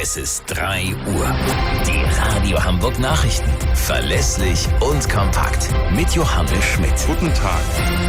Es ist 3 Uhr. Die Radio Hamburg Nachrichten. Verlässlich und kompakt. Mit Johannes Schmidt. Guten Tag.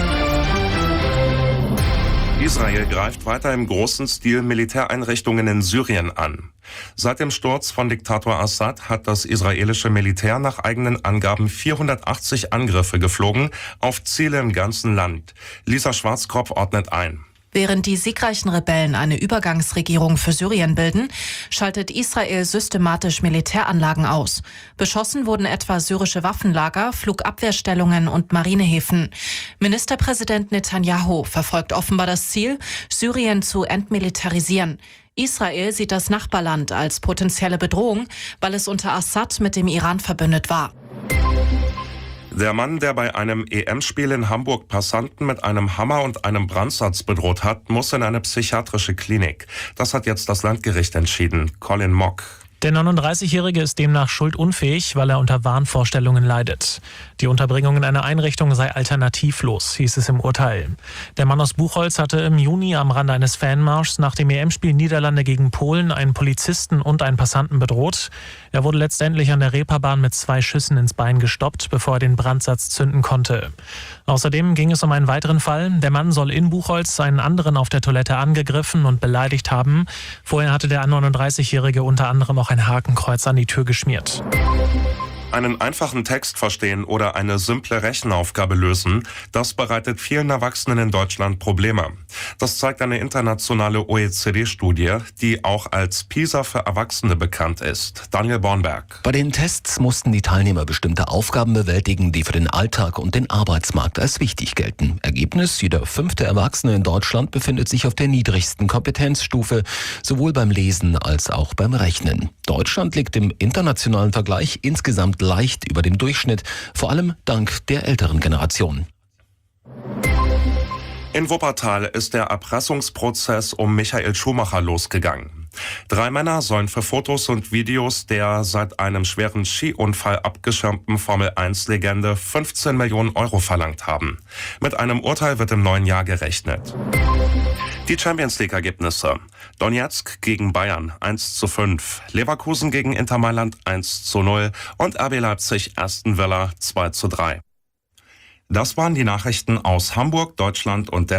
Israel greift weiter im großen Stil Militäreinrichtungen in Syrien an. Seit dem Sturz von Diktator Assad hat das israelische Militär nach eigenen Angaben 480 Angriffe geflogen auf Ziele im ganzen Land. Lisa Schwarzkopf ordnet ein. Während die siegreichen Rebellen eine Übergangsregierung für Syrien bilden, schaltet Israel systematisch Militäranlagen aus. Beschossen wurden etwa syrische Waffenlager, Flugabwehrstellungen und Marinehäfen. Ministerpräsident Netanyahu verfolgt offenbar das Ziel, Syrien zu entmilitarisieren. Israel sieht das Nachbarland als potenzielle Bedrohung, weil es unter Assad mit dem Iran verbündet war. Der Mann, der bei einem EM-Spiel in Hamburg Passanten mit einem Hammer und einem Brandsatz bedroht hat, muss in eine psychiatrische Klinik. Das hat jetzt das Landgericht entschieden. Colin Mock. Der 39-Jährige ist demnach schuldunfähig, weil er unter Wahnvorstellungen leidet. Die Unterbringung in einer Einrichtung sei alternativlos, hieß es im Urteil. Der Mann aus Buchholz hatte im Juni am Rande eines Fanmarschs nach dem EM-Spiel Niederlande gegen Polen einen Polizisten und einen Passanten bedroht. Er wurde letztendlich an der Reeperbahn mit 2 Schüssen ins Bein gestoppt, bevor er den Brandsatz zünden konnte. Außerdem ging es um einen weiteren Fall. Der Mann soll in Buchholz einen anderen auf der Toilette angegriffen und beleidigt haben. Vorher hatte der 39-Jährige unter anderem auch ein Hakenkreuz an die Tür geschmiert. Einen einfachen Text verstehen oder eine simple Rechenaufgabe lösen, das bereitet vielen Erwachsenen in Deutschland Probleme. Das zeigt eine internationale OECD-Studie, die auch als PISA für Erwachsene bekannt ist. Daniel Bornberg. Bei den Tests mussten die Teilnehmer bestimmte Aufgaben bewältigen, die für den Alltag und den Arbeitsmarkt als wichtig gelten. Ergebnis: jeder 5. Erwachsene in Deutschland befindet sich auf der niedrigsten Kompetenzstufe, sowohl beim Lesen als auch beim Rechnen. Deutschland liegt im internationalen Vergleich insgesamt leicht über dem Durchschnitt, vor allem dank der älteren Generation. In Wuppertal ist der Erpressungsprozess um Michael Schumacher losgegangen. 3 Männer sollen für Fotos und Videos der seit einem schweren Skiunfall abgeschirmten Formel-1-Legende 15 Millionen Euro verlangt haben. Mit einem Urteil wird im neuen Jahr gerechnet. Die Champions-League-Ergebnisse: Donetsk gegen Bayern 1:5, Leverkusen gegen Inter Mailand 1:0 und RB Leipzig Aston Villa 2:3. Das waren die Nachrichten aus Hamburg, Deutschland und der